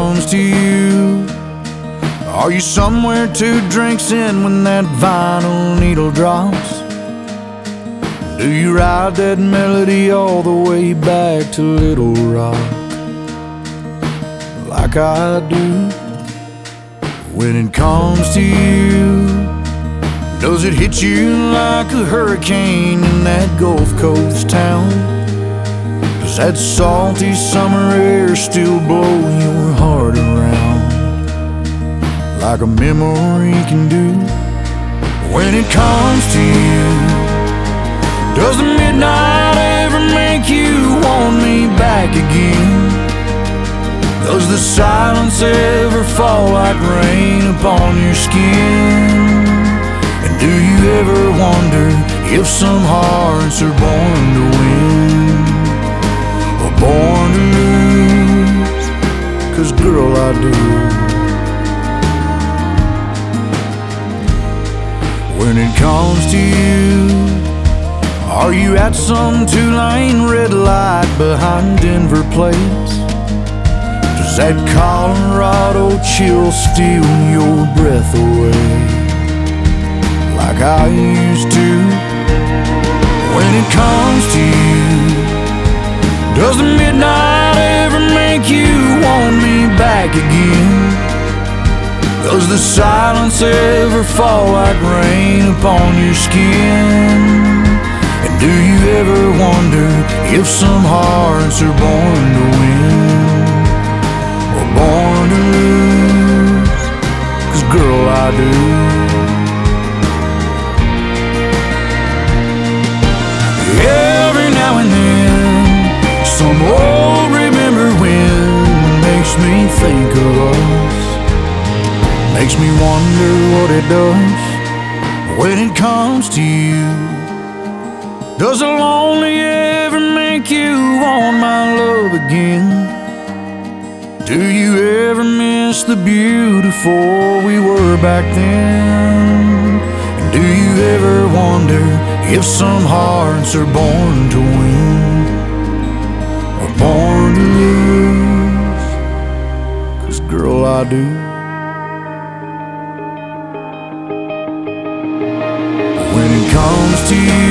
comes to you, are you somewhere 2 drinks in when that vinyl needle drops? Do you ride that melody all the way back to Little Rock, like I do? When it comes to you, does it hit you like a hurricane in that Gulf Coast town? Does that salty summer air still blow your heart around, like a memory can do? When it comes to you, does the midnight ever make you want me back again? Does the silence ever fall like rain upon your skin? And do you ever wonder if some hearts are born to win or born to lose? 'Cause girl, I do. When it comes to you, are you at some 2-lane red light behind Denver plates? Does that Colorado chill steal your breath away, like I used to? When it comes to you, does the midnight ever make you want me back again? Does the silence ever fall like rain upon your skin? And do you ever wonder if some hearts are born to win or born to lose? 'Cause girl, I do. Every now and then, some old remember when makes me think of us, makes me wonder what it does when it comes to you. Does a lonely ever make you want my love again? Do you ever miss the beautiful we were back then? And do you ever wonder if some hearts are born to win or born to lose? 'Cause girl, I do. When it comes to you,